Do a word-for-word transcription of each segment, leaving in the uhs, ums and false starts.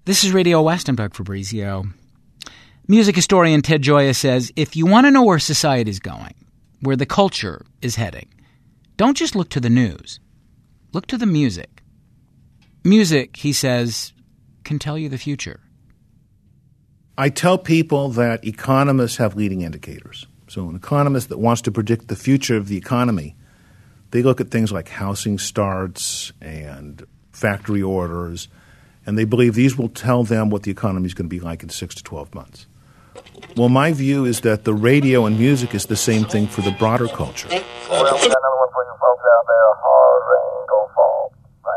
This is Radio West. I'm Doug Fabrizio. Music historian Ted Gioia says, if you want to know where society is going, where the culture is heading, don't just look to the news. Look to the music. Music, he says, can tell you the future. I tell people that economists have leading indicators. So an economist that wants to predict the future of the economy, they look at things like housing starts and factory orders, and they believe these will tell them what the economy is going to be like in six to twelve months. Well, my view is that the radio and music is the same thing for the broader culture. Well, we got another one for you folks out there. Hard rain gonna fall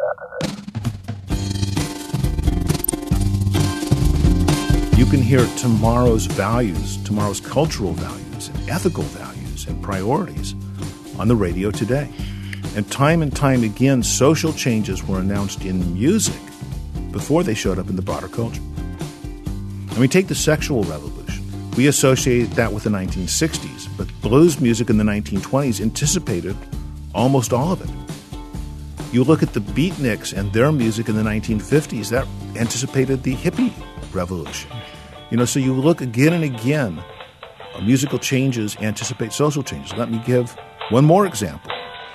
right after this. You can hear tomorrow's values, tomorrow's cultural values, and ethical values and priorities on the radio today. And time and time again, social changes were announced in music before they showed up in the broader culture. I mean, take the sexual revolution. We associate that with the nineteen sixties, but blues music in the nineteen twenties anticipated almost all of it. You look at the beatniks and their music in the nineteen fifties, that anticipated the hippie revolution. You know, so you look again and again, uh, musical changes anticipate social changes. Let me give one more example.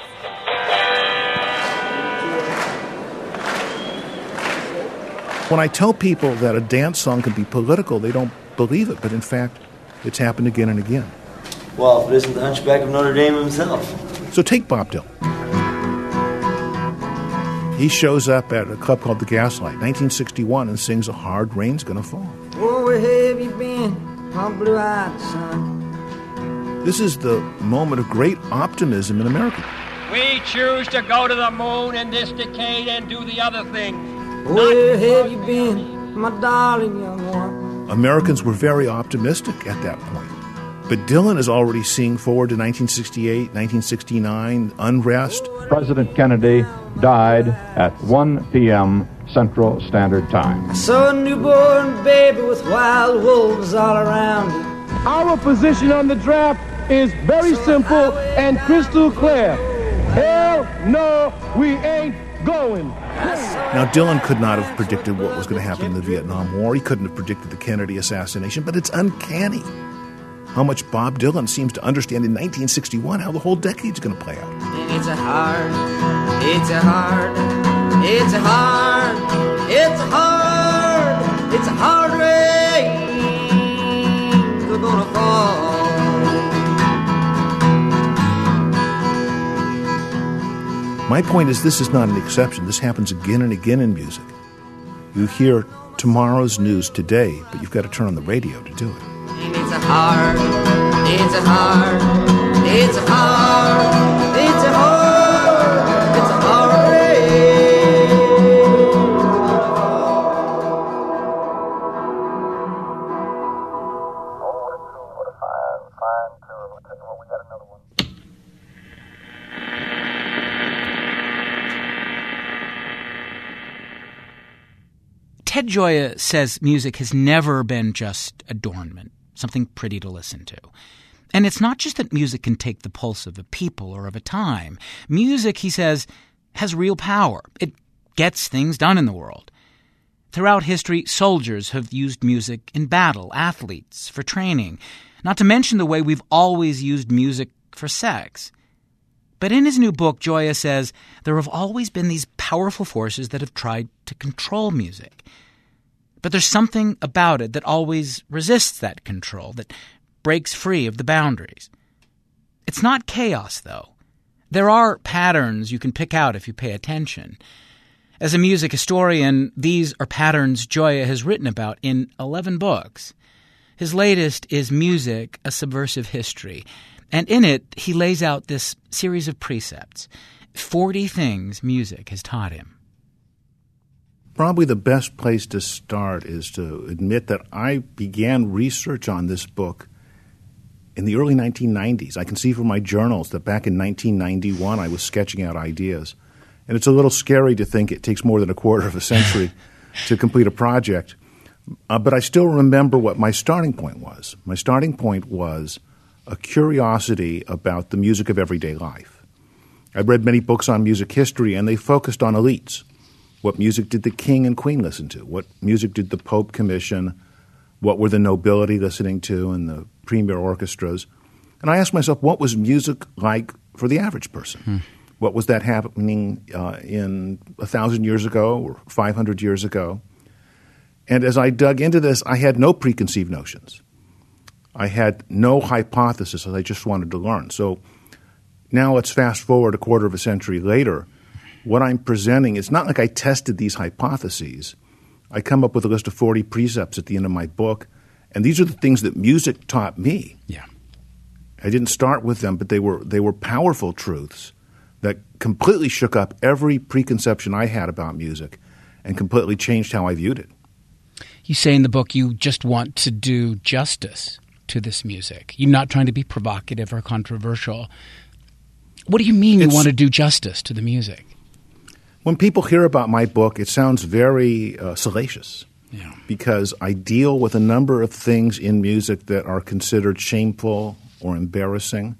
When I tell people that a dance song can be political, they don't believe it, but in fact, it's happened again and again. Well, if it isn't the Hunchback of Notre Dame himself. So take Bob Dylan. He shows up at a club called the Gaslight, nineteen sixty-one, and sings A Hard Rain's Gonna Fall. Oh, where have you been, my blue-eyed son? This is the moment of great optimism in America. We choose to go to the moon in this decade and do the other thing. Where have you been, my darling young one? Americans were very optimistic at that point. But Dylan is already seeing forward to nineteen sixty-eight, nineteen sixty-nine, unrest. President Kennedy died at one p.m. Central Standard Time. I saw a newborn baby with wild wolves all around him. Our position on the draft is very simple and crystal clear. Hell no, we ain't going. Now, Dylan could not have predicted what was going to happen in the Vietnam War. He couldn't have predicted the Kennedy assassination, but it's uncanny how much Bob Dylan seems to understand in nineteen sixty-one how the whole decade's going to play out. And it's a hard, it's a hard, it's a hard, it's a hard, it's a hard rain. We're going to fall. My point is, this is not an exception. This happens again and again in music. You hear tomorrow's news today, but you've got to turn on the radio to do it. And it's a hard, it's a hard, it's a hard, it's a hard, it's a hard rain. Oh, what a tune, what a fine, fine tune. We'll tell you what, we got another one. Ted Gioia says music has never been just adornment, something pretty to listen to. And it's not just that music can take the pulse of a people or of a time. Music, he says, has real power. It gets things done in the world. Throughout history, soldiers have used music in battle, athletes for training, not to mention the way we've always used music for sex. But in his new book, Gioia says there have always been these powerful forces that have tried to control music. But there's something about it that always resists that control, that breaks free of the boundaries. It's not chaos, though. There are patterns you can pick out if you pay attention. As a music historian, these are patterns Gioia has written about in eleven books. His latest is Music, A Subversive History, and in it he lays out this series of precepts, forty things music has taught him. Probably the best place to start is to admit that I began research on this book in the early nineteen nineties. I can see from my journals that back in nineteen ninety-one I was sketching out ideas. And it's a little scary to think it takes more than a quarter of a century to complete a project. Uh, but I still remember what my starting point was. My starting point was a curiosity about the music of everyday life. I read many books on music history, and they focused on elites. What music did the king and queen listen to? What music did the Pope commission? What were the nobility listening to and the premier orchestras? And I asked myself, what was music like for the average person? Hmm. What was that happening uh, in a thousand years ago or five hundred years ago? And as I dug into this, I had no preconceived notions. I had no hypothesis. I just wanted to learn. So now let's fast forward a quarter of a century later. What I'm presenting, it's not like I tested these hypotheses. I come up with a list of forty precepts at the end of my book, and these are the things that music taught me. Yeah. I didn't start with them, but they were they were powerful truths that completely shook up every preconception I had about music and completely changed how I viewed it. You say in the book you just want to do justice to this music. You're not trying to be provocative or controversial. What do you mean It's, you want to do justice to the music? When people hear about my book, it sounds very uh, salacious. Yeah. Because I deal with a number of things in music that are considered shameful or embarrassing.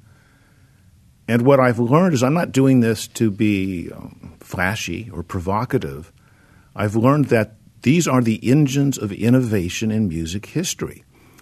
And what I've learned is I'm not doing this to be um, flashy or provocative. I've learned that these are the engines of innovation in music history.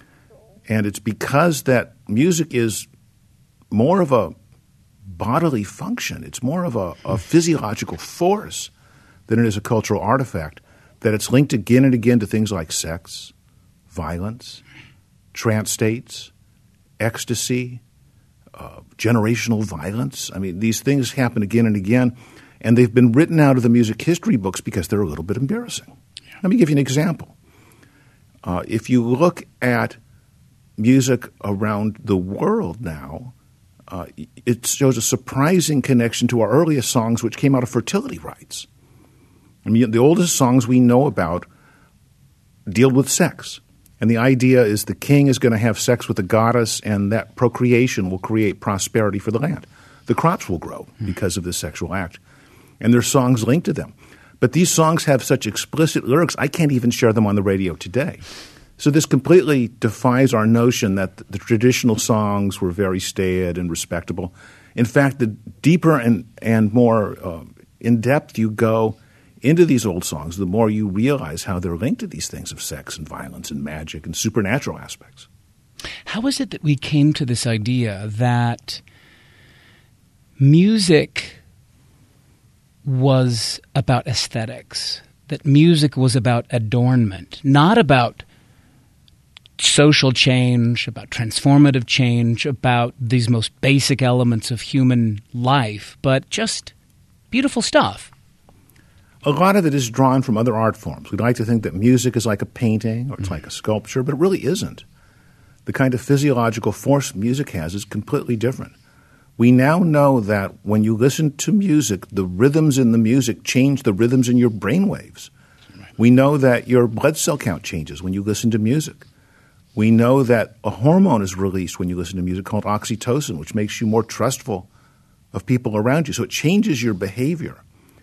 And it's because that music is more of a bodily function. It's more of a, a physiological force than it is a cultural artifact, that it's linked again and again to things like sex, violence, trance states, ecstasy, uh, generational violence. I mean, these things happen again and again, and they've been written out of the music history books because they're a little bit embarrassing. Yeah. Let me give you an example. Uh, if you look at music around the world now, uh, it shows a surprising connection to our earliest songs, which came out of fertility rites. I mean, the oldest songs we know about deal with sex. And the idea is the king is going to have sex with the goddess, and that procreation will create prosperity for the land. The crops will grow because of this sexual act. And there's songs linked to them. But these songs have such explicit lyrics, I can't even share them on the radio today. So this completely defies our notion that the traditional songs were very staid and respectable. In fact, the deeper and, and more uh, in-depth you go into these old songs, the more you realize how they're linked to these things of sex and violence and magic and supernatural aspects. How is it that we came to this idea that music was about aesthetics, that music was about adornment, not about social change, about transformative change, about these most basic elements of human life, but just beautiful stuff? A lot of it is drawn from other art forms. We'd like to think that music is like a painting or it's mm-hmm. like a sculpture, but it really isn't. The kind of physiological force music has is completely different. We now know that when you listen to music, the rhythms in the music change the rhythms in your brain waves. Right. We know that your blood cell count changes when you listen to music. We know that a hormone is released when you listen to music called oxytocin, which makes you more trustful of people around you. So it changes your behavior.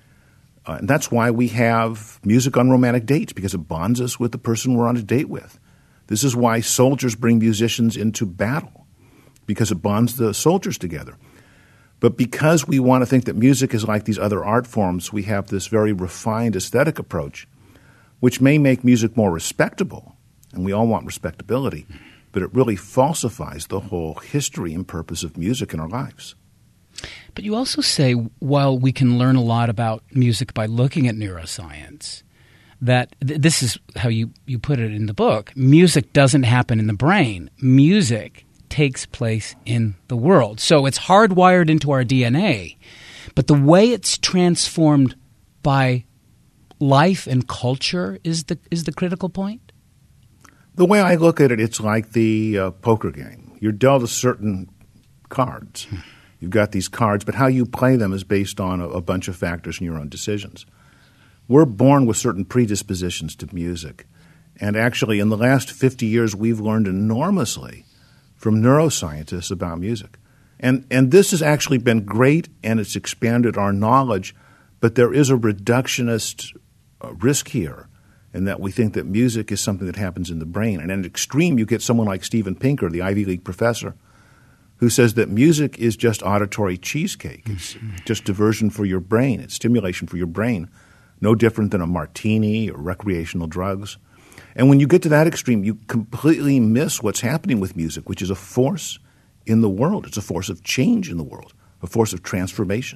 Uh, and that's why we have music on romantic dates, because it bonds us with the person we're on a date with. This is why soldiers bring musicians into battle, because it bonds the soldiers together. But because we want to think that music is like these other art forms, we have this very refined aesthetic approach, which may make music more respectable, and we all want respectability, but it really falsifies the whole history and purpose of music in our lives. But you also say, while we can learn a lot about music by looking at neuroscience, that th- this is how you, you put it in the book, music doesn't happen in the brain. Music takes place in the world. So it's hardwired into our D N A. But the way it's transformed by life and culture is the is the critical point? The way I look at it, it's like the uh, poker game. You're dealt a certain cards. Hmm. You've got these cards, but how you play them is based on a, a bunch of factors and your own decisions. We're born with certain predispositions to music. And actually, in the last fifty years, we've learned enormously from neuroscientists about music. And, and this has actually been great, and it's expanded our knowledge, but there is a reductionist uh, risk here in that we think that music is something that happens in the brain. And at an extreme, you get someone like Steven Pinker, the Ivy League professor, who says that music is just auditory cheesecake. It's just diversion for your brain. It's stimulation for your brain, no different than a martini or recreational drugs. And when you get to that extreme, you completely miss what's happening with music, which is a force in the world. It's a force of change in the world, a force of transformation.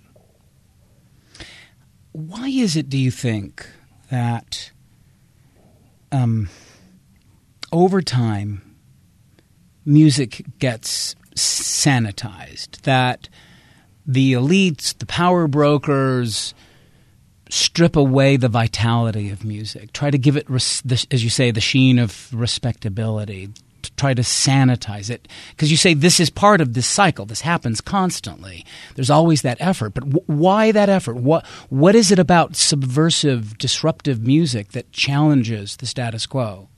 Why is it, do you think, that um, over time music gets sanitized, that the elites, the power brokers strip away the vitality of music, try to give it, res- the, as you say, the sheen of respectability, to try to sanitize it? Because you say this is part of this cycle. This happens constantly. There's always that effort. But w- why that effort? What What is it about subversive, disruptive music that challenges the status quo?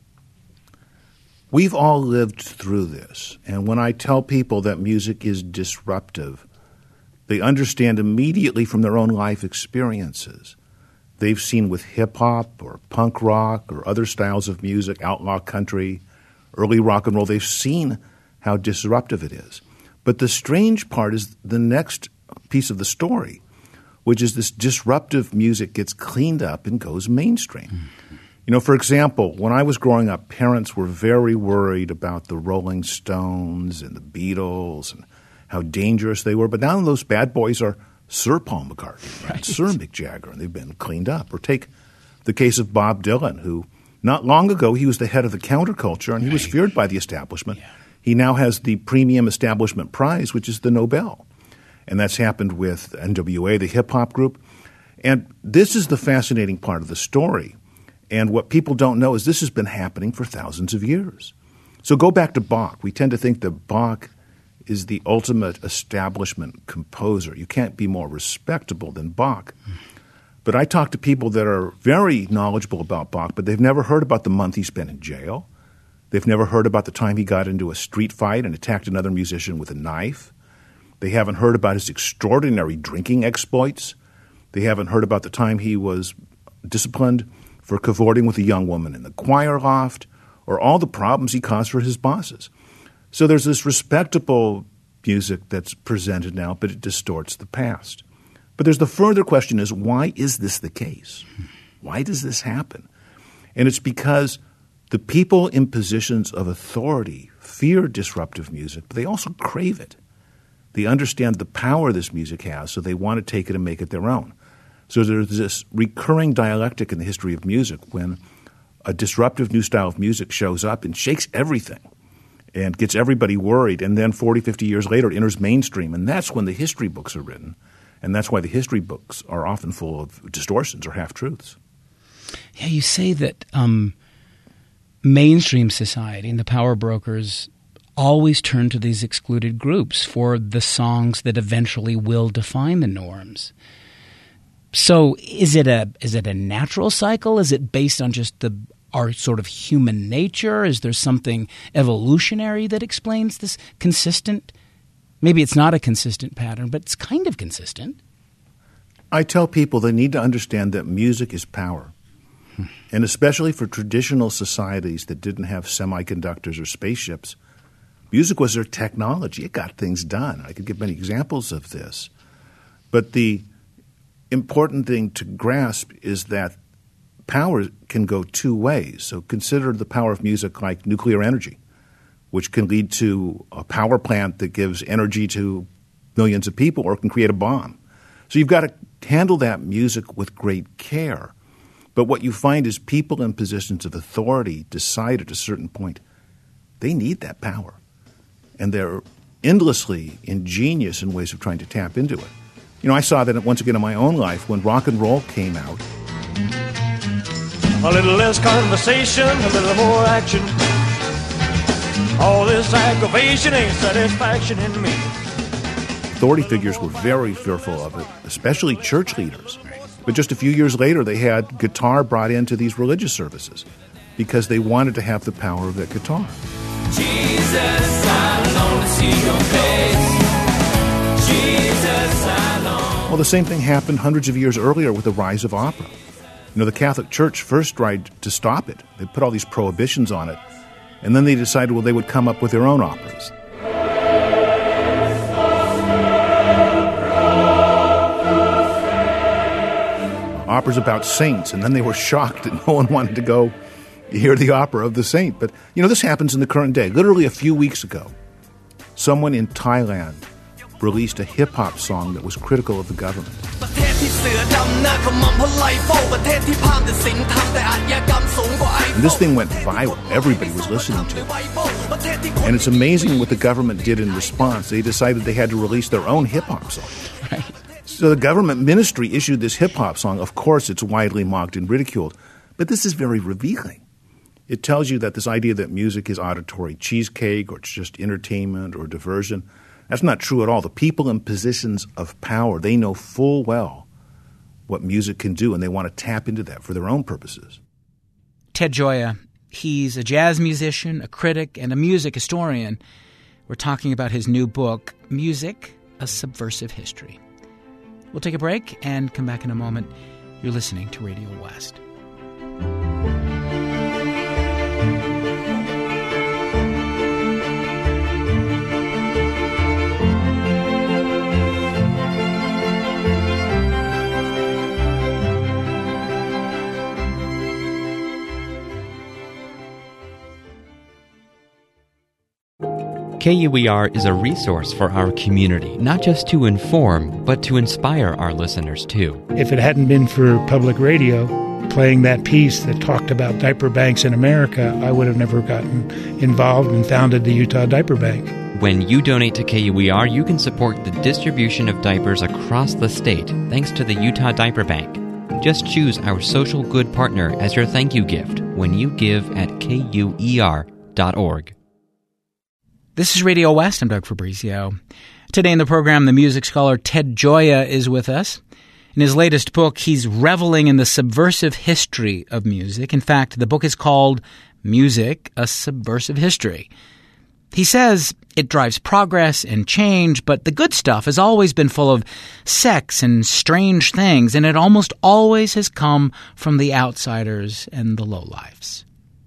We've all lived through this. And when I tell people that music is disruptive, they understand immediately from their own life experiences. They've seen with hip-hop or punk rock or other styles of music, outlaw country, early rock and roll, they've seen how disruptive it is. But the strange part is the next piece of the story, which is this disruptive music gets cleaned up and goes mainstream. Mm-hmm. You know, for example, when I was growing up, parents were very worried about the Rolling Stones and the Beatles and how dangerous they were. But now those bad boys are Sir Paul McCartney, right. Sir Mick Jagger, and they've been cleaned up. Or take the case of Bob Dylan, who not long ago he was the head of the counterculture, and he right. was feared by the establishment. Yeah. He now has the premium establishment prize, which is the Nobel. And that's happened with N W A, the hip-hop group. And this is the fascinating part of the story. And what people don't know is this has been happening for thousands of years. So go back to Bach. We tend to think that Bach is the ultimate establishment composer. You can't be more respectable than Bach. But I talk to people that are very knowledgeable about Bach, but they've never heard about the month he spent in jail. They've never heard about the time he got into a street fight and attacked another musician with a knife. They haven't heard about his extraordinary drinking exploits. They haven't heard about the time he was disciplined for cavorting with a young woman in the choir loft, or all the problems he caused for his bosses. So there's this respectable music that's presented now, but it distorts the past. But there's the further question is, why is this the case? Why does this happen? And it's because the people in positions of authority fear disruptive music, but they also crave it. They understand the power this music has, so they want to take it and make it their own. So there's this recurring dialectic in the history of music when a disruptive new style of music shows up and shakes everything and gets everybody worried, and then forty, fifty years later it enters mainstream, and that's when the history books are written, and that's why the history books are often full of distortions or half-truths. Yeah, you say that um, mainstream society and the power brokers always turn to these excluded groups for the songs that eventually will define the norms. So is it a is it a natural cycle? Is it based on just the our sort of human nature? Is there something evolutionary that explains this consistent? Maybe it's not a consistent pattern, but it's kind of consistent. I tell people they need to understand that music is power. Hmm. And especially for traditional societies that didn't have semiconductors or spaceships, music was their technology. It got things done. I could give many examples of this. But the important thing to grasp is that power can go two ways. So consider the power of music like nuclear energy, which can lead to a power plant that gives energy to millions of people or can create a bomb. So you've got to handle that music with great care. But what you find is people in positions of authority decide at a certain point they need that power. And they're endlessly ingenious in ways of trying to tap into it. You know, I saw that once again in my own life when rock and roll came out. A little less conversation, a little more action. All this aggravation ain't satisfaction in me. Authority figures were very fearful of it, especially church leaders. But just a few years later, they had guitar brought into these religious services because they wanted to have the power of that guitar. Jesus, I long to see your face. Jesus, I long. Well, the same thing happened hundreds of years earlier with the rise of opera. You know, the Catholic Church first tried to stop it. They put all these prohibitions on it. And then they decided, well, they would come up with their own operas. opera's about saints, and then they were shocked that no one wanted to go hear the opera of the saint. But, you know, this happens in the current day. Literally a few weeks ago, someone in Thailand released a hip-hop song that was critical of the government. And this thing went viral. Everybody was listening to it. And it's amazing what the government did in response. They decided they had to release their own hip-hop song. Right. So the government ministry issued this hip-hop song. Of course, it's widely mocked and ridiculed. But this is very revealing. It tells you that this idea that music is auditory cheesecake or it's just entertainment or diversion, that's not true at all. The people in positions of power, they know full well what music can do, and they want to tap into that for their own purposes. Ted Gioia, he's a jazz musician, a critic, and a music historian. We're talking about his new book, Music, A Subversive History. We'll take a break and come back in a moment. You're listening to Radio West. K U E R is a resource for our community, not just to inform, but to inspire our listeners, too. If it hadn't been for public radio playing that piece that talked about diaper banks in America, I would have never gotten involved and founded the Utah Diaper Bank. When you donate to K U E R, you can support the distribution of diapers across the state, thanks to the Utah Diaper Bank. Just choose our social good partner as your thank you gift when you give at K U E R dot org. This is Radio West. I'm Doug Fabrizio. Today in the program, the music scholar Ted Gioia is with us. In his latest book, he's reveling in the subversive history of music. In fact, the book is called Music, A Subversive History. He says it drives progress and change, but the good stuff has always been full of sex and strange things, and it almost always has come from the outsiders and the lowlifes.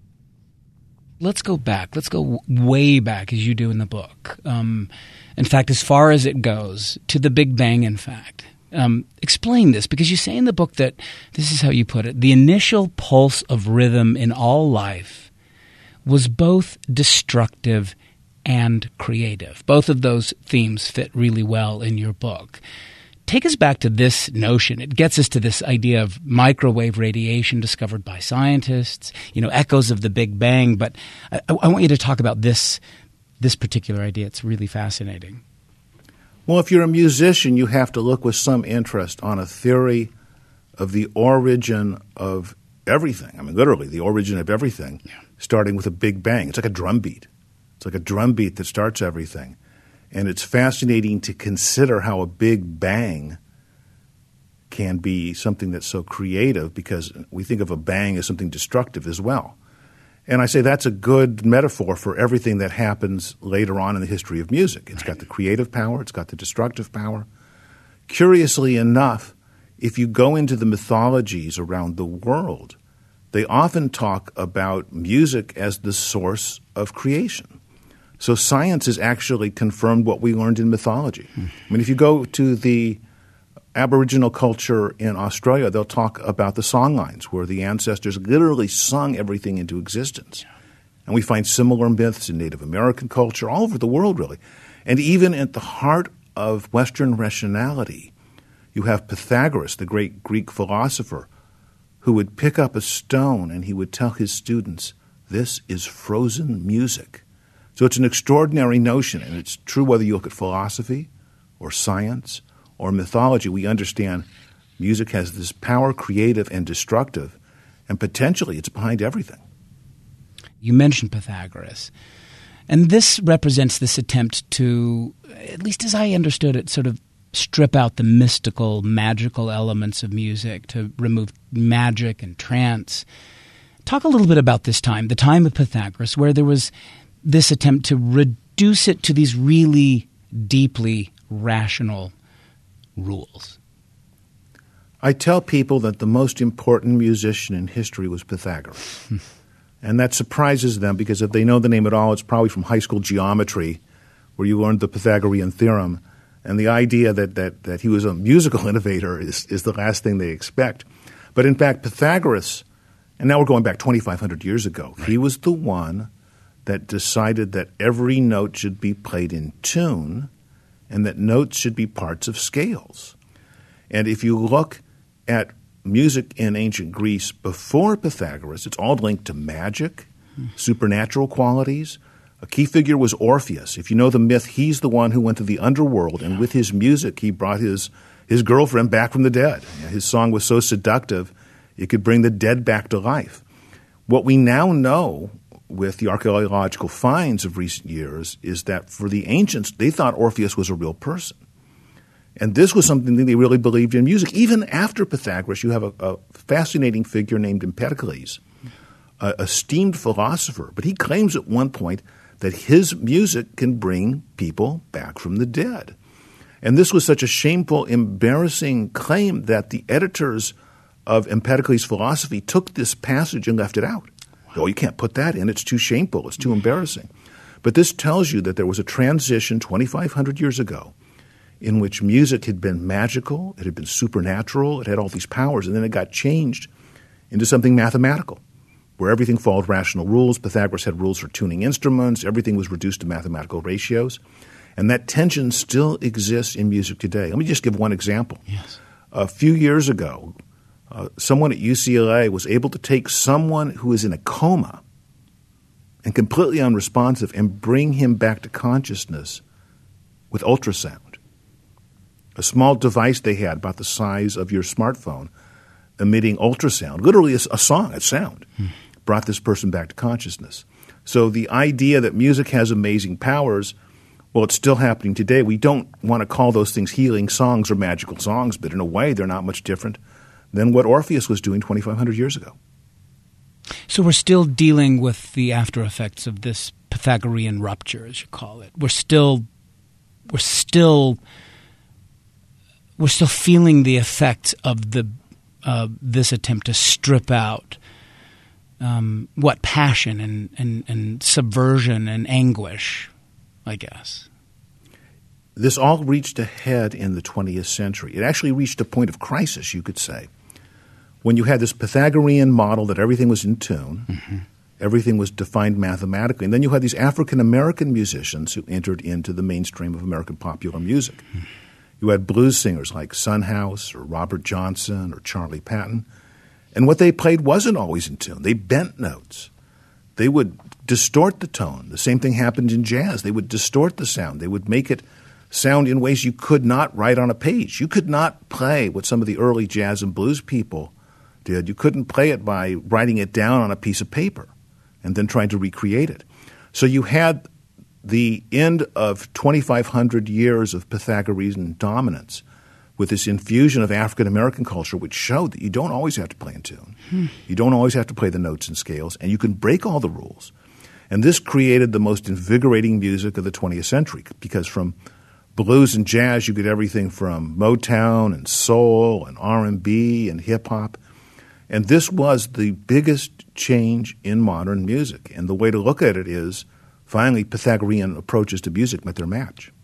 Let's go back. Let's go way back, as you do in the book. Um, in fact, as far as it goes, to the Big Bang, in fact. Um, explain this, because you say in the book that, this is how you put it, the initial pulse of rhythm in all life was both destructive and creative. Both of those themes fit really well in your book. Take us back to this notion. It gets us to this idea of microwave radiation discovered by scientists, you know, echoes of the Big Bang. But I, I want you to talk about this, this particular idea. It's really fascinating. Well, if you're a musician, you have to look with some interest on a theory of the origin of everything. I mean, literally, the origin of everything, yeah. Starting with a Big Bang. It's like a drum beat. It's like a drum beat that starts everything. And it's fascinating to consider how a big bang can be something that's so creative, because we think of a bang as something destructive as well. And I say that's a good metaphor for everything that happens later on in the history of music. It's got the creative power. It's got the destructive power. Curiously enough, if you go into the mythologies around the world, they often talk about music as the source of creation. So science has actually confirmed what we learned in mythology. Hmm. I mean, if you go to the Aboriginal culture in Australia, they'll talk about the songlines, where the ancestors literally sung everything into existence. Yeah. And we find similar myths in Native American culture, all over the world, really. And even at the heart of Western rationality, you have Pythagoras, the great Greek philosopher, who would pick up a stone and he would tell his students, this is frozen music. So it's an extraordinary notion, and it's true whether you look at philosophy or science or mythology. We understand music has this power, creative and destructive, and potentially it's behind everything. You mentioned Pythagoras, and this represents this attempt to, at least as I understood it, sort of strip out the mystical, magical elements of music, to remove magic and trance. Talk a little bit about this time, the time of Pythagoras, where there was this attempt to reduce it to these really deeply rational rules. I tell people that the most important musician in history was Pythagoras. And that surprises them, because if they know the name at all, it's probably from high school geometry, where you learned the Pythagorean theorem. And the idea that, that, that he was a musical innovator is, is the last thing they expect. But in fact, Pythagoras, and now we're going back twenty-five hundred years ago, right. He was the one that decided that every note should be played in tune and that notes should be parts of scales. And if you look at music in ancient Greece before Pythagoras, it's all linked to magic, hmm. supernatural qualities. A key figure was Orpheus. If you know the myth, he's the one who went to the underworld, yeah. and with his music, he brought his, his girlfriend back from the dead. His song was so seductive, it could bring the dead back to life. What we now know with the archaeological finds of recent years is that for the ancients, they thought Orpheus was a real person. And this was something that they really believed in music. Even after Pythagoras, you have a, a fascinating figure named Empedocles, a esteemed philosopher. But he claims at one point that his music can bring people back from the dead. And this was such a shameful, embarrassing claim that the editors of Empedocles' philosophy took this passage and left it out. Oh, you can't put that in. It's too shameful. It's too embarrassing. But this tells you that there was a transition twenty-five hundred years ago in which music had been magical, it had been supernatural, it had all these powers, and then it got changed into something mathematical, where everything followed rational rules. Pythagoras had rules for tuning instruments. Everything was reduced to mathematical ratios. And that tension still exists in music today. Let me just give one example. Yes. A few years ago, uh, someone at U C L A was able to take someone who is in a coma and completely unresponsive and bring him back to consciousness with ultrasound. A small device they had about the size of your smartphone emitting ultrasound, literally a, a song, a sound, hmm. brought this person back to consciousness. So the idea that music has amazing powers, well, it's still happening today. We don't want to call those things healing songs or magical songs, but in a way they're not much different than what Orpheus was doing twenty-five hundred years ago. So we're still dealing with the after effects of this Pythagorean rupture, as you call it. We're still, we're still, we're still feeling the effects of the uh, this attempt to strip out um, what passion and, and, and subversion and anguish, I guess. This all reached a head in the twentieth century. It actually reached a point of crisis, you could say, when you had this Pythagorean model that everything was in tune, mm-hmm. everything was defined mathematically, and then you had these African-American musicians who entered into the mainstream of American popular music. Mm-hmm. You had blues singers like Son House or Robert Johnson or Charlie Patton, and what they played wasn't always in tune. They bent notes. They would distort the tone. The same thing happened in jazz. They would distort the sound. They would make it sound in ways you could not write on a page. You could not play what some of the early jazz and blues people did. You couldn't play it by writing it down on a piece of paper and then trying to recreate it. So you had the end of twenty-five hundred years of Pythagorean dominance with this infusion of African-American culture, which showed that you don't always have to play in tune. Hmm. You don't always have to play the notes and scales, and you can break all the rules. And this created the most invigorating music of the twentieth century, because from blues and jazz, you get everything from Motown and soul and R and B and hip-hop. And this was the biggest change in modern music. And the way to look at it is, finally, Pythagorean approaches to music met their match.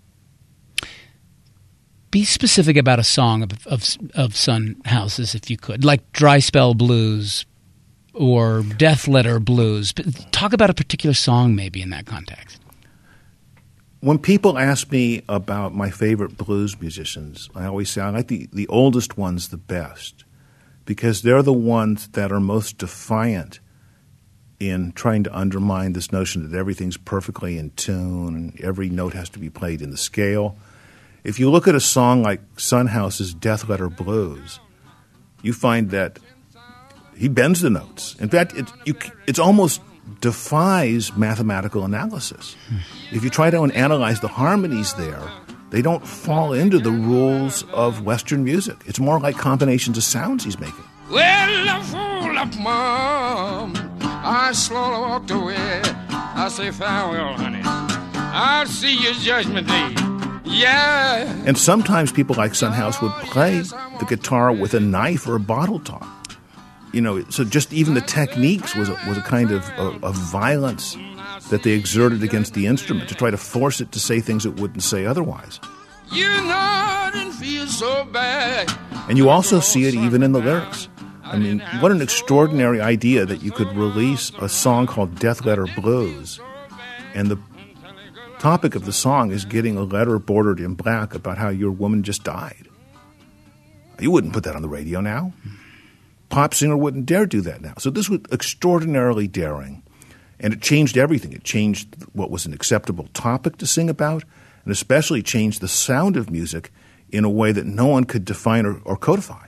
Be specific about a song of, of, of Son House's, if you could, like Dry Spell Blues or Death Letter Blues. Talk about a particular song maybe in that context. When people ask me about my favorite blues musicians, I always say I like the, the oldest ones the best, because they're the ones that are most defiant in trying to undermine this notion that everything's perfectly in tune and every note has to be played in the scale. If you look at a song like Son House's Death Letter Blues, you find that he bends the notes. In fact, it you, it's almost defies mathematical analysis. If you try to analyze the harmonies there, they don't fall into the rules of Western music. It's more like combinations of sounds he's making. Well, I'm full of mom. I slowly walked away. I say farewell, honey. I'll see you Judgment Day. Yeah. And sometimes people like Son House would play the guitar with a knife or a bottle top. You know, so just even the techniques was a, was a kind of a, a violence that they exerted against the instrument to try to force it to say things it wouldn't say otherwise. You know, I didn't feel so bad. And you also see it even in the lyrics. I mean, what an extraordinary idea that you could release a song called Death Letter Blues, and the topic of the song is getting a letter bordered in black about how your woman just died. You wouldn't put that on the radio now. Pop singer wouldn't dare do that now. So this was extraordinarily daring, and it changed everything. It changed what was an acceptable topic to sing about, and especially changed the sound of music in a way that no one could define or, or codify.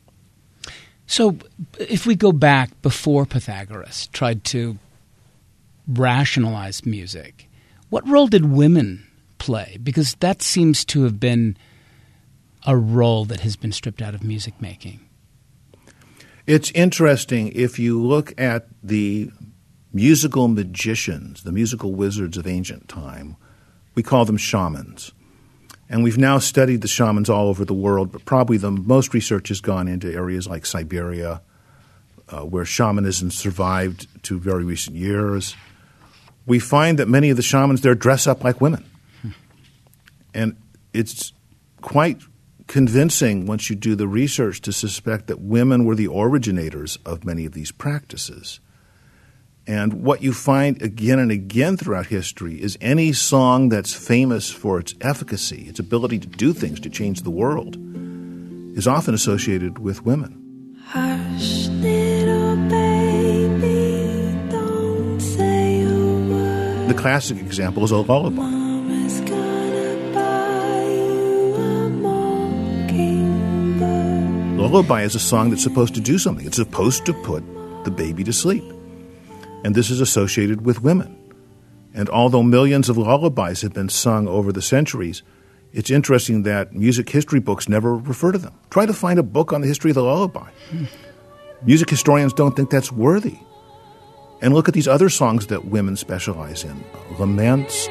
So if we go back before Pythagoras tried to rationalize music, what role did women play? Because that seems to have been a role that has been stripped out of music making. It's interesting if you look at the musical magicians, the musical wizards of ancient time. We call them shamans. And we've now studied the shamans all over the world, but probably the most research has gone into areas like Siberia, uh, where shamanism survived to very recent years. We find that many of the shamans there dress up like women. Hmm. And it's quite convincing once you do the research to suspect that women were the originators of many of these practices. And what you find again and again throughout history is any song that's famous for its efficacy, its ability to do things, to change the world, is often associated with women. Hush, little baby, don't say a word. The classic example is a lullaby. Mama's gonna buy you a mockingbird. Lullaby is a song that's supposed to do something. It's supposed to put the baby to sleep. And this is associated with women. And although millions of lullabies have been sung over the centuries, it's interesting that music history books never refer to them. Try to find a book on the history of the lullaby. Hmm. Music historians don't think that's worthy. And look at these other songs that women specialize in. Laments,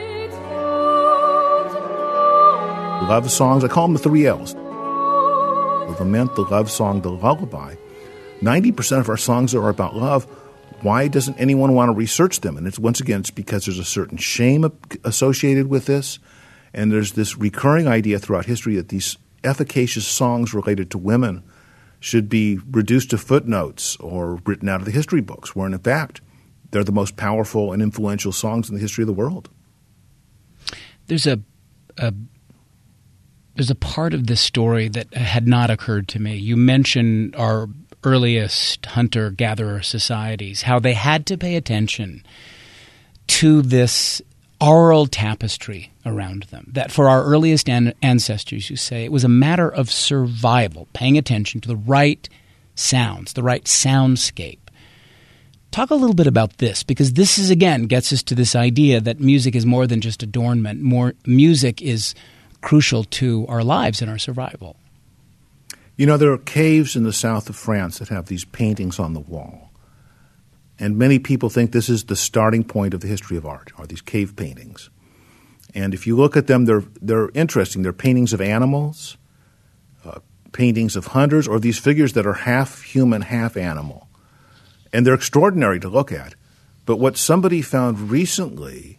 love songs. I call them the three L's. The lament, the love song, the lullaby. ninety percent of our songs are about love. Why doesn't anyone want to research them? And it's once again, it's because there's a certain shame associated with this, and there's this recurring idea throughout history that these efficacious songs related to women should be reduced to footnotes or written out of the history books, where in fact they're the most powerful and influential songs in the history of the world. There's a, a there's a part of this story that had not occurred to me. You mentioned our earliest hunter-gatherer societies, how they had to pay attention to this oral tapestry around them. That for our earliest an- ancestors, you say, it was a matter of survival, paying attention to the right sounds, the right soundscape. Talk a little bit about this, because this is, again, gets us to this idea that music is more than just adornment. More music is crucial to our lives and our survival. You know, there are caves in the south of France that have these paintings on the wall. And many people think this is the starting point of the history of art, are these cave paintings. And if you look at them, they're they're interesting. They're paintings of animals, uh, paintings of hunters, or these figures that are half human, half animal. And they're extraordinary to look at. But what somebody found recently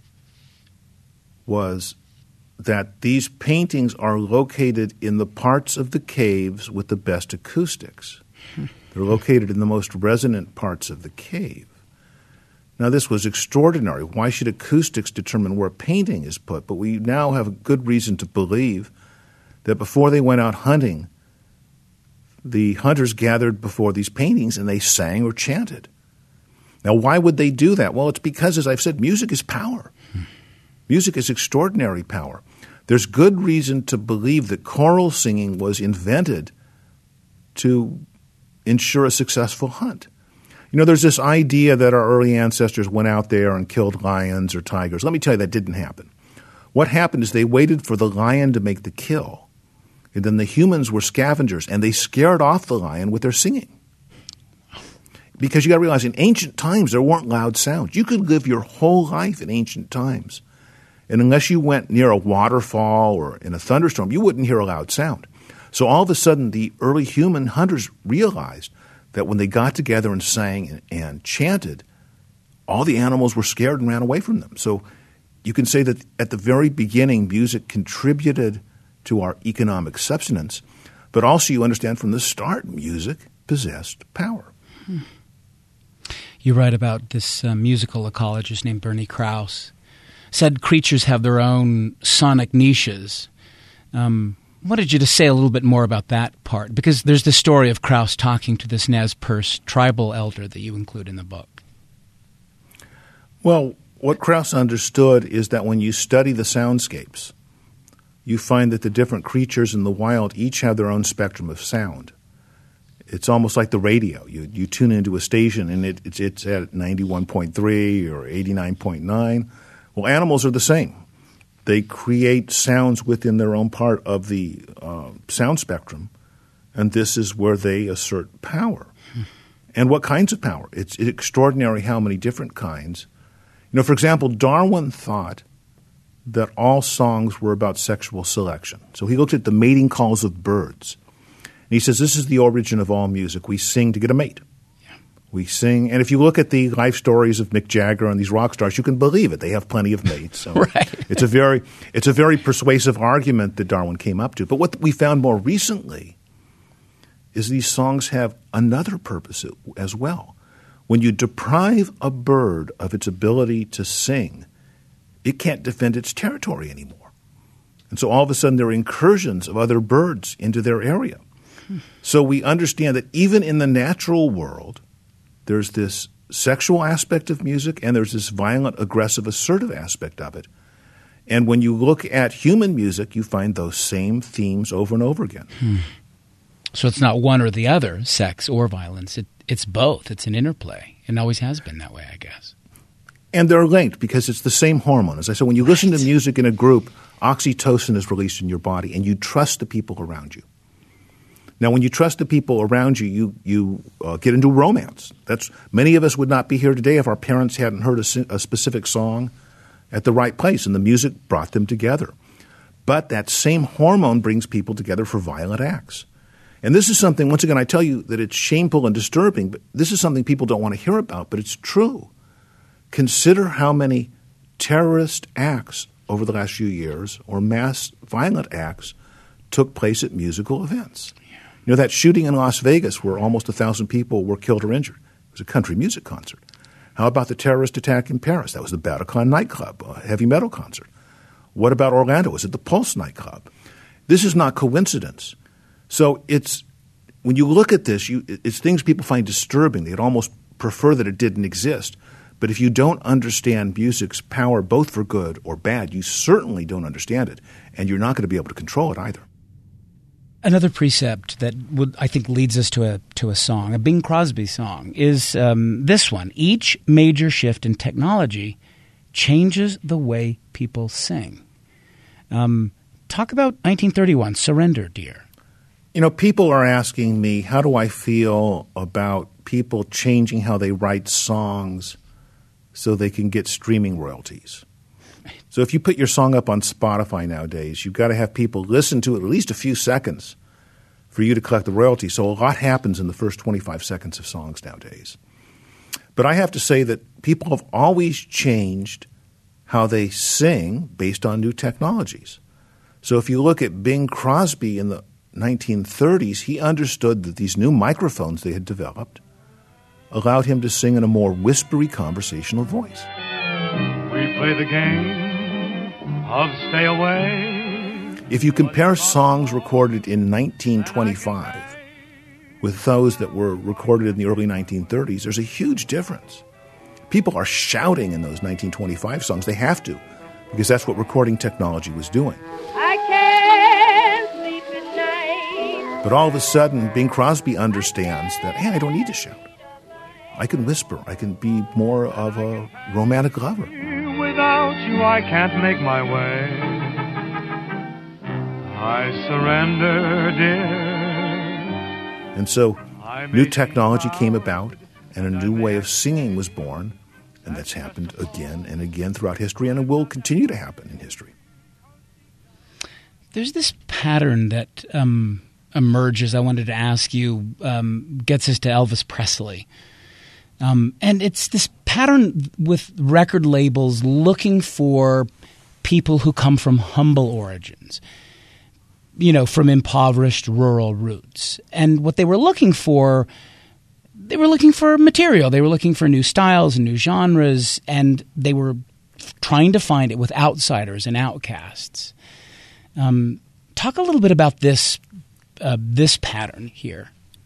was that these paintings are located in the parts of the caves with the best acoustics. Hmm. They're located in the most resonant parts of the cave. Now, this was extraordinary. Why should acoustics determine where a painting is put? But we now have a good reason to believe that before they went out hunting, the hunters gathered before these paintings and they sang or chanted. Now, why would they do that? Well, it's because, as I've said, music is power. Hmm. Music is extraordinary power. There's good reason to believe that choral singing was invented to ensure a successful hunt. You know, there's this idea that our early ancestors went out there and killed lions or tigers. Let me tell you, that didn't happen. What happened is they waited for the lion to make the kill, and then the humans were scavengers, and they scared off the lion with their singing. Because you got to realize, in ancient times, there weren't loud sounds. You could live your whole life in ancient times, and unless you went near a waterfall or in a thunderstorm, you wouldn't hear a loud sound. So all of a sudden, the early human hunters realized that when they got together and sang and, and chanted, all the animals were scared and ran away from them. So you can say that at the very beginning, music contributed to our economic subsistence, but also you understand from the start, music possessed power. Hmm. You write about this uh, musical ecologist named Bernie Krause. Said creatures have their own sonic niches. Um, wanted you to say a little bit more about that part, because there's the story of Krause talking to this Nez Perce tribal elder that you include in the book. Well, what Krause understood is that when you study the soundscapes, you find that the different creatures in the wild each have their own spectrum of sound. It's almost like the radio. You you tune into a station and it, it's, it's at ninety-one point three or eighty-nine point nine. Well, animals are the same. They create sounds within their own part of the uh, sound spectrum, and this is where they assert power. Hmm. And what kinds of power? It's, it's extraordinary how many different kinds. You know, for example, Darwin thought that all songs were about sexual selection. So he looked at the mating calls of birds. And he says, this is the origin of all music. We sing to get a mate. We sing, and if you look at the life stories of Mick Jagger and these rock stars, you can believe it. They have plenty of mates. So right. It's a very, it's a very persuasive argument that Darwin came up to. But what we found more recently is these songs have another purpose as well. When you deprive a bird of its ability to sing, it can't defend its territory anymore, and so all of a sudden there are incursions of other birds into their area. Hmm. So we understand that even in the natural world, there's this sexual aspect of music, and there's this violent, aggressive, assertive aspect of it. And when you look at human music, you find those same themes over and over again. Hmm. So it's not one or the other, sex or violence. It, it's both. It's an interplay. It always has been that way, I guess. And they're linked because it's the same hormone. As I said, when you listen to music in a group, oxytocin is released in your body, and you trust the people around you. Now, when you trust the people around you, you you uh, get into romance. That's many of us would not be here today if our parents hadn't heard a, a specific song at the right place, and the music brought them together. But that same hormone brings people together for violent acts. And this is something, once again, I tell you that it's shameful and disturbing, but this is something people don't want to hear about, but it's true. Consider how many terrorist acts over the last few years, or mass violent acts, took place at musical events. You know, that shooting in Las Vegas where almost a thousand people were killed or injured, it was a country music concert. How about the terrorist attack in Paris? That was the Bataclan nightclub, a heavy metal concert. What about Orlando? Was it the Pulse nightclub? This is not coincidence. So it's when you look at this, you, it's things people find disturbing. They'd almost prefer that it didn't exist. But if you don't understand music's power both for good or bad, you certainly don't understand it, and you're not going to be able to control it either. Another precept that would, I think, leads us to a to a song, a Bing Crosby song, is um, this one. Each major shift in technology changes the way people sing. Um, talk about nineteen thirty-one, Surrender, Dear. You know, people are asking me, how do I feel about people changing how they write songs so they can get streaming royalties? So if you put your song up on Spotify nowadays, you've got to have people listen to it at least a few seconds for you to collect the royalties. So a lot happens in the first twenty-five seconds of songs nowadays. But I have to say that people have always changed how they sing based on new technologies. So if you look at Bing Crosby in the nineteen thirties, he understood that these new microphones they had developed allowed him to sing in a more whispery conversational voice. We play the game of stay away. If you compare songs recorded in nineteen twenty-five with those that were recorded in the early nineteen thirties, there's a huge difference. People are shouting in those nineteen twenty-five songs. They have to, because that's what recording technology was doing. I can't sleep at night. But all of a sudden, Bing Crosby understands that, hey, I don't need to shout. I can whisper. I can be more of a romantic lover. Without you, I can't make my way. I surrender, dear. And so new technology came about, and a new way of singing was born, and that's happened again and again throughout history, and it will continue to happen in history. There's this pattern that um, emerges, I wanted to ask you, um, gets us to Elvis Presley. Um, and it's this pattern with record labels looking for people who come from humble origins. you know, from impoverished rural roots. And what they were looking for, they were looking for material. They were looking for new styles and new genres, and they were trying to find it with outsiders and outcasts. Um, talk a little bit about this uh, this pattern here.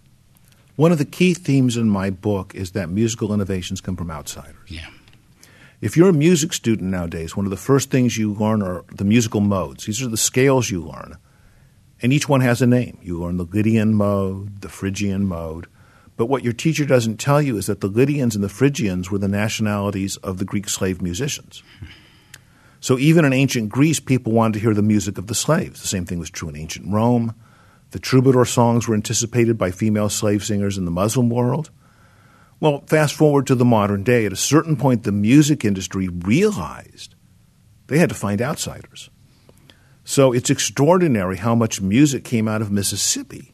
One of the key themes in my book is that musical innovations come from outsiders. Yeah. If you're a music student nowadays, one of the first things you learn are the musical modes. These are the scales you learn, and each one has a name. You learn the Lydian mode, the Phrygian mode. But what your teacher doesn't tell you is that the Lydians and the Phrygians were the nationalities of the Greek slave musicians. So even in ancient Greece, people wanted to hear the music of the slaves. The same thing was true in ancient Rome. The troubadour songs were anticipated by female slave singers in the Muslim world. Well, fast forward to the modern day. At a certain point, the music industry realized they had to find outsiders. So it's extraordinary how much music came out of Mississippi.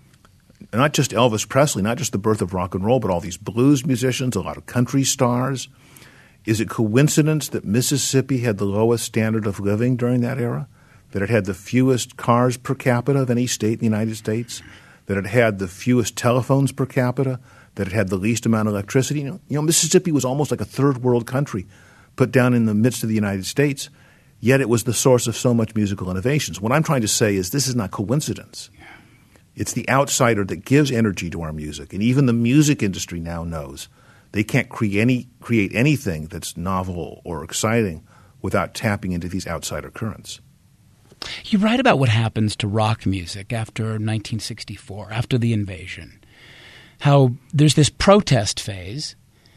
Not just Elvis Presley, not just the birth of rock and roll, but all these blues musicians, a lot of country stars. Is it coincidence that Mississippi had the lowest standard of living during that era? That it had the fewest cars per capita of any state in the United States? That it had the fewest telephones per capita? That it had the least amount of electricity? You know, you know, Mississippi was almost like a third world country put down in the midst of the United States, yet it was the source of so much musical innovations. What I'm trying to say is this is not coincidence. It's the outsider that gives energy to our music. And even the music industry now knows they can't create any, create anything that's novel or exciting without tapping into these outsider currents. You write about what happens to rock music after nineteen sixty-four, after the invasion, how there's this protest phase,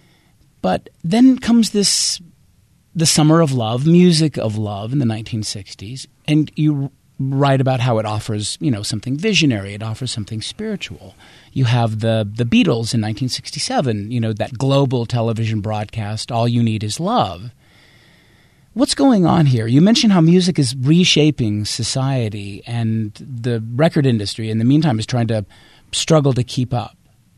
but then comes this the summer of love, music of love in the nineteen sixties, and you write about how it offers, you know, something visionary. It offers something spiritual. You have the the Beatles in nineteen sixty-seven, you know, that global television broadcast, All You Need Is Love. What's going on here? You mentioned how music is reshaping society, and the record industry, in the meantime, is trying to struggle to keep up.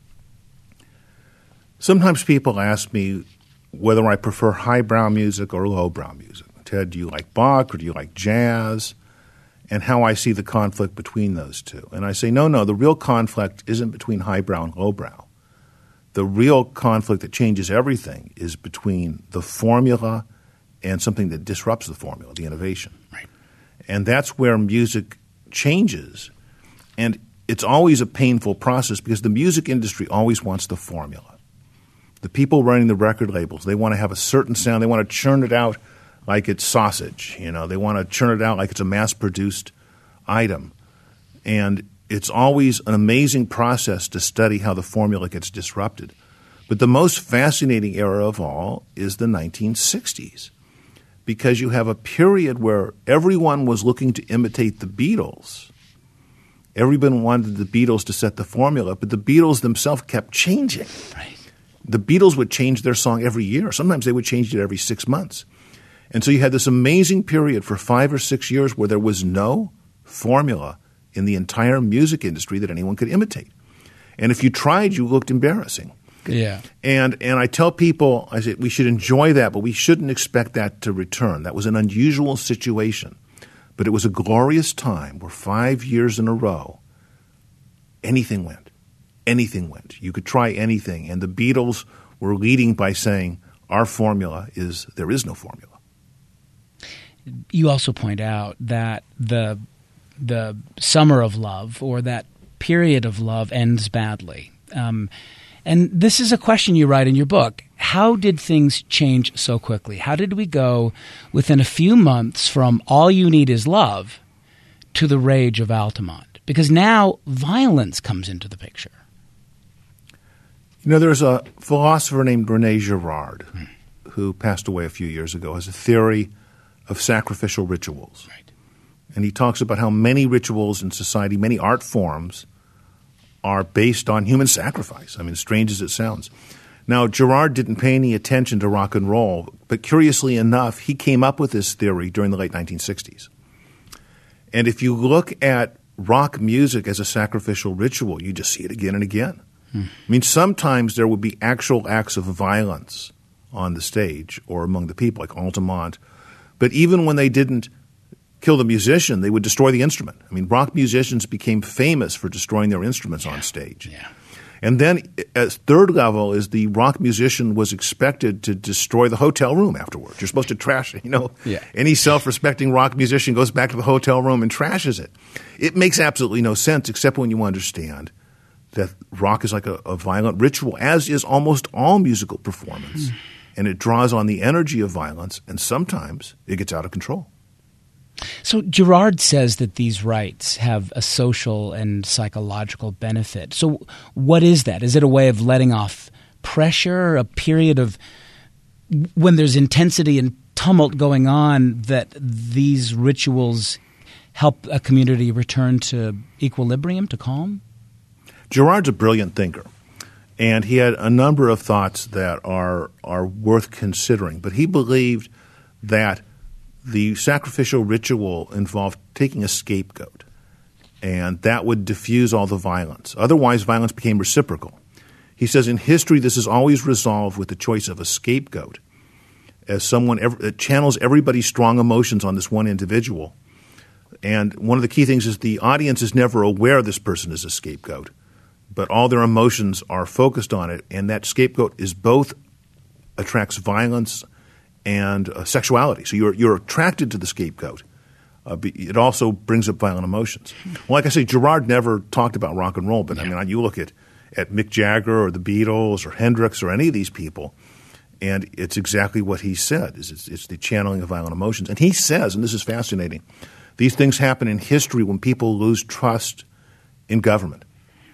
Sometimes people ask me whether I prefer highbrow music or lowbrow music. Ted, do you like Bach or do you like jazz? And how I see the conflict between those two. And I say, no, no, the real conflict isn't between highbrow and lowbrow. The real conflict that changes everything is between the formula and something that disrupts the formula, the innovation. Right. And that's where music changes. And it's always a painful process because the music industry always wants the formula. The people running the record labels, they want to have a certain sound. They want to churn it out like it's sausage. You know, they want to churn it out like it's a mass-produced item. And it's always an amazing process to study how the formula gets disrupted. But the most fascinating era of all is the nineteen sixties, because you have a period where everyone was looking to imitate the Beatles. Everyone wanted the Beatles to set the formula, but the Beatles themselves kept changing. Right. The Beatles would change their song every year. Sometimes they would change it every six months. And so you had this amazing period for five or six years where there was no formula in the entire music industry that anyone could imitate. And if you tried, you looked embarrassing. Yeah. And and I tell people, I say, we should enjoy that, but we shouldn't expect that to return. That was an unusual situation. But it was a glorious time where five years in a row, anything went. Anything went. You could try anything. And the Beatles were leading by saying, our formula is there is no formula. You also point out that the the summer of love, or that period of love, ends badly. Um, and this is a question you write in your book. How did things change so quickly? How did we go within a few months from All You Need Is Love to the rage of Altamont? Because now violence comes into the picture. You know, there's a philosopher named René Girard hmm. who passed away a few years ago, has a theory of sacrificial rituals. Right. And he talks about how many rituals in society, many art forms, are based on human sacrifice. I mean, as strange as it sounds. Now, Girard didn't pay any attention to rock and roll, but curiously enough, he came up with this theory during the late nineteen sixties. And if you look at rock music as a sacrificial ritual, you just see it again and again. Hmm. I mean, sometimes there would be actual acts of violence on the stage or among the people, like Altamont. But even when they didn't kill the musician, they would destroy the instrument. I mean, rock musicians became famous for destroying their instruments yeah. on stage. Yeah. And then at third level is the rock musician was expected to destroy the hotel room afterwards. You're supposed to trash it. You know, yeah. any self-respecting rock musician goes back to the hotel room and trashes it. It makes absolutely no sense except when you understand that rock is like a, a violent ritual, as is almost all musical performance. Mm. And it draws on the energy of violence, and sometimes it gets out of control. So Girard says that these rites have a social and psychological benefit. So what is that? Is it a way of letting off pressure, a period of when there's intensity and tumult going on, that these rituals help a community return to equilibrium, to calm? Girard's a brilliant thinker, and he had a number of thoughts that are are worth considering. But he believed that the sacrificial ritual involved taking a scapegoat, and that would diffuse all the violence. Otherwise, violence became reciprocal. He says in history, this is always resolved with the choice of a scapegoat as someone that channels everybody's strong emotions on this one individual. And one of the key things is the audience is never aware this person is a scapegoat, but all their emotions are focused on it, and that scapegoat is both attracts violence and uh, sexuality. So you're you're attracted to the scapegoat. Uh, it also brings up violent emotions. Well, like I say, Girard never talked about rock and roll, but I mean, you look at, at Mick Jagger or the Beatles or Hendrix or any of these people, and it's exactly what he said. Is it's, it's the channeling of violent emotions. And he says, and this is fascinating, these things happen in history when people lose trust in government.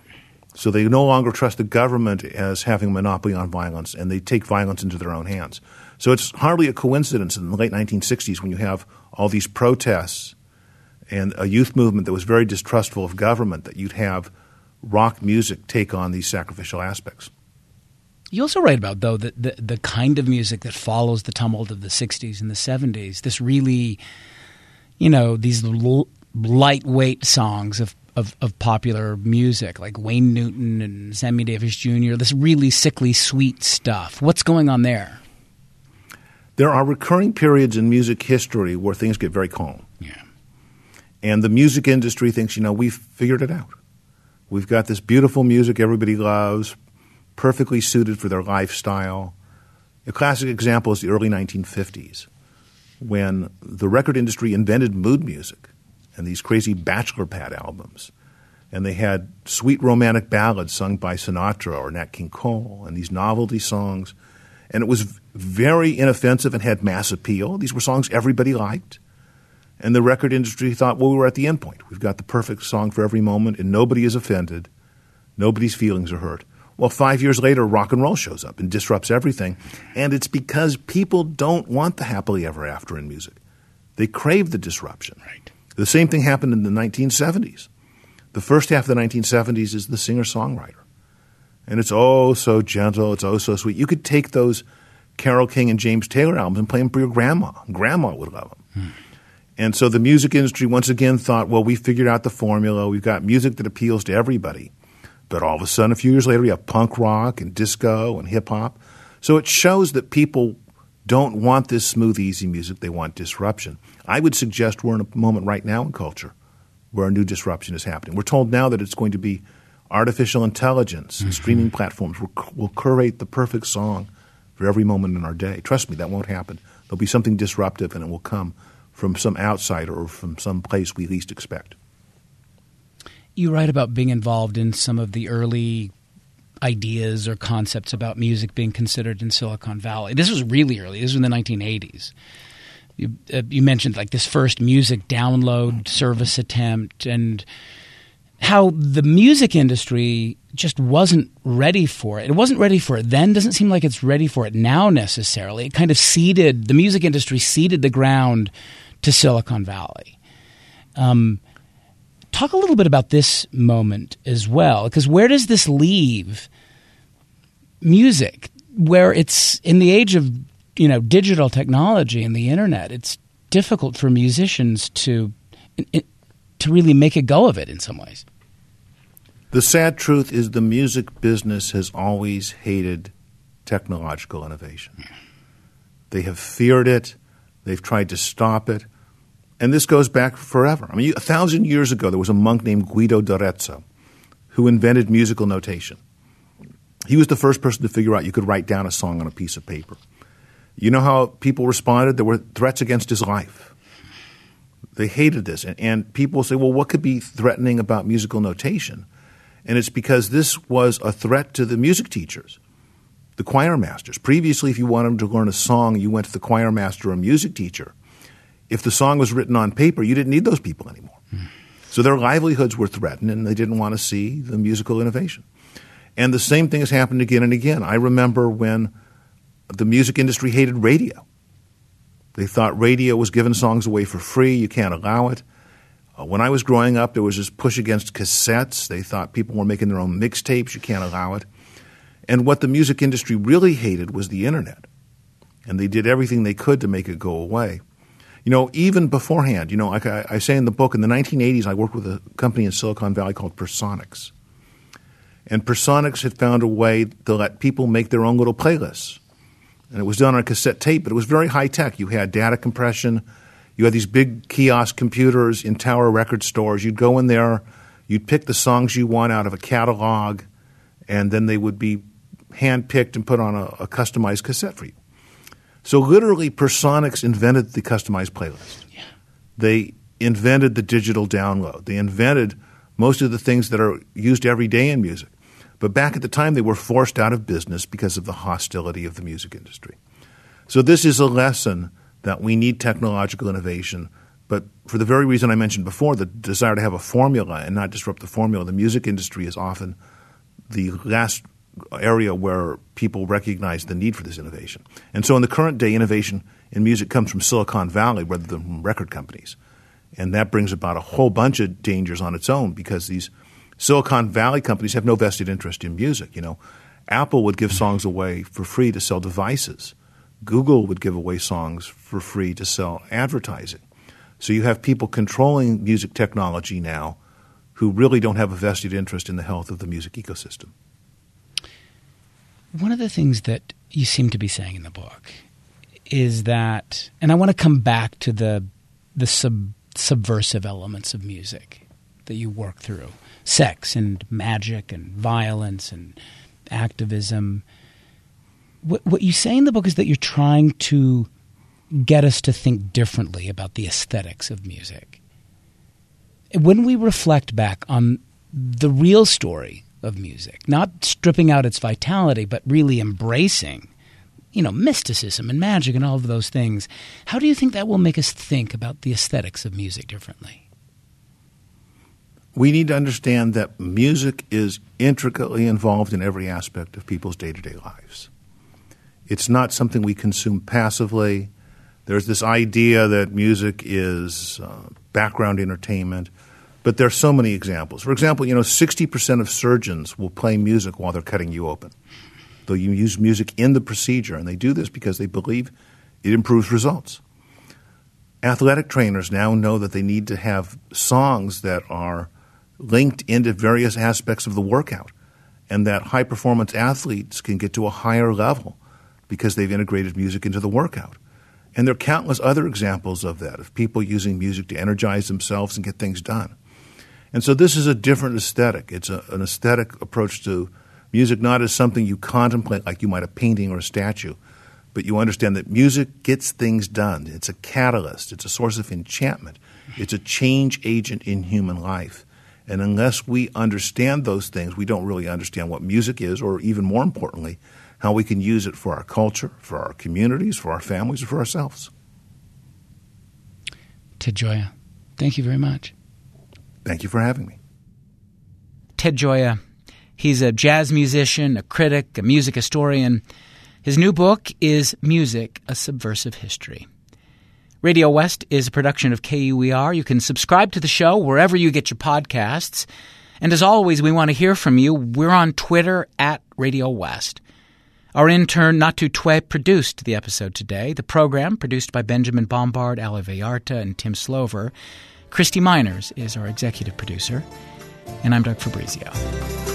So they no longer trust the government as having a monopoly on violence, and they take violence into their own hands. So it's hardly a coincidence in the late nineteen sixties when you have all these protests and a youth movement that was very distrustful of government that you'd have rock music take on these sacrificial aspects. You also write about, though, the, the, the kind of music that follows the tumult of the sixties and the seventies, this really, you know, these l- lightweight songs of Of, of popular music like Wayne Newton and Sammy Davis Junior, this really sickly sweet stuff. What's going on there? There are recurring periods in music history where things get very calm. Yeah. And the music industry thinks, you know, we've figured it out. We've got this beautiful music everybody loves, perfectly suited for their lifestyle. A classic example is the early nineteen fifties when the record industry invented mood music and these crazy bachelor pad albums. And they had sweet romantic ballads sung by Sinatra or Nat King Cole and these novelty songs. And it was very inoffensive and had mass appeal. These were songs everybody liked. And the record industry thought, well, we're at the end point. We've got the perfect song for every moment, and nobody is offended. Nobody's feelings are hurt. Well, five years later, rock and roll shows up and disrupts everything. And it's because people don't want the happily ever after in music. They crave the disruption. Right. The same thing happened in the nineteen seventies. The first half of the nineteen seventies is the singer-songwriter. And it's oh so gentle, it's oh so sweet. You could take those Carole King and James Taylor albums and play them for your grandma. Grandma would love them. Hmm. And so the music industry once again thought, well, we figured out the formula. We've got music that appeals to everybody. But all of a sudden, a few years later, we have punk rock and disco and hip-hop. So it shows that people don't want this smooth, easy music. They want disruption. I would suggest we're in a moment right now in culture where a new disruption is happening. We're told now that it's going to be artificial intelligence and mm-hmm. streaming platforms will, will curate the perfect song for every moment in our day. Trust me, that won't happen. There'll be something disruptive, and it will come from some outsider or from some place we least expect. You write about being involved in some of the early ideas or concepts about music being considered in Silicon Valley. This was really early. This was in the nineteen eighties. You, uh, you mentioned like this first music download service attempt and how the music industry just wasn't ready for it. It wasn't ready for it then. Doesn't seem like it's ready for it now necessarily. It kind of seeded – the music industry seeded the ground to Silicon Valley. Um, talk a little bit about this moment as well, because where does this leave music where it's in the age of you know digital technology and the internet? It's difficult for musicians to to really make a go of it in some ways. The sad truth is the music business has always hated technological innovation. They have feared it. They've tried to stop it. And this goes back forever. I mean, a thousand years ago, there was a monk named Guido d'Arezzo who invented musical notation. He was the first person to figure out you could write down a song on a piece of paper. You know how people responded? There were threats against his life. They hated this. And, and people say, well, what could be threatening about musical notation? And it's because this was a threat to the music teachers, the choir masters. Previously, if you wanted to learn a song, you went to the choir master or music teacher. If the song was written on paper, you didn't need those people anymore. Mm. So their livelihoods were threatened, and they didn't want to see the musical innovation. And the same thing has happened again and again. I remember when the music industry hated radio. They thought radio was giving songs away for free. You can't allow it. Uh, when I was growing up, there was this push against cassettes. They thought people were making their own mixtapes. You can't allow it. And what the music industry really hated was the internet. And they did everything they could to make it go away. You know, even beforehand, you know, like I, I say in the book, in the nineteen eighties, I worked with a company in Silicon Valley called Personix. And Personix had found a way to let people make their own little playlists. And it was done on a cassette tape, but it was very high-tech. You had data compression. You had these big kiosk computers in tower record stores. You'd go in there, you'd pick the songs you want out of a catalog, and then they would be hand-picked and put on a, a customized cassette for you. So literally, Personix invented the customized playlist. Yeah. They invented the digital download. They invented most of the things that are used every day in music. But back at the time, they were forced out of business because of the hostility of the music industry. So this is a lesson that we need technological innovation. But for the very reason I mentioned before, the desire to have a formula and not disrupt the formula, the music industry is often the last area where people recognize the need for this innovation. And so in the current day, innovation in music comes from Silicon Valley rather than from record companies. And that brings about a whole bunch of dangers on its own because these Silicon Valley companies have no vested interest in music. You know, Apple would give songs away for free to sell devices. Google would give away songs for free to sell advertising. So you have people controlling music technology now who really don't have a vested interest in the health of the music ecosystem. One of the things that you seem to be saying in the book is that, and I want to come back to the the sub, subversive elements of music that you work through, sex and magic and violence and activism. What, what you say in the book is that you're trying to get us to think differently about the aesthetics of music. When we reflect back on the real story of music, not stripping out its vitality, but really embracing, you know, mysticism and magic and all of those things, how do you think that will make us think about the aesthetics of music differently? We need to understand that music is intricately involved in every aspect of people's day-to-day lives. It's not something we consume passively. There's this idea that music is uh, background entertainment. But there are so many examples. For example, you know, sixty percent of surgeons will play music while they're cutting you open. They'll use music in the procedure, and they do this because they believe it improves results. Athletic trainers now know that they need to have songs that are linked into various aspects of the workout, and that high-performance athletes can get to a higher level because they've integrated music into the workout. And there are countless other examples of that, of people using music to energize themselves and get things done. And so this is a different aesthetic. It's a, an aesthetic approach to music, not as something you contemplate like you might a painting or a statue, but you understand that music gets things done. It's a catalyst. It's a source of enchantment. It's a change agent in human life. And unless we understand those things, we don't really understand what music is, or even more importantly, how we can use it for our culture, for our communities, for our families, or for ourselves. Ted Gioia, thank you very much. Thank you for having me. Ted Gioia, he's a jazz musician, a critic, a music historian. His new book is Music, A Subversive History. Radio West is a production of K U E R. You can subscribe to the show wherever you get your podcasts. And as always, we want to hear from you. We're on Twitter at Radio West. Our intern, Natu Twe, produced the episode today. The program, produced by Benjamin Bombard, Ale Vallarta, and Tim Slover. Christy Miners is our executive producer. And I'm Doug Fabrizio.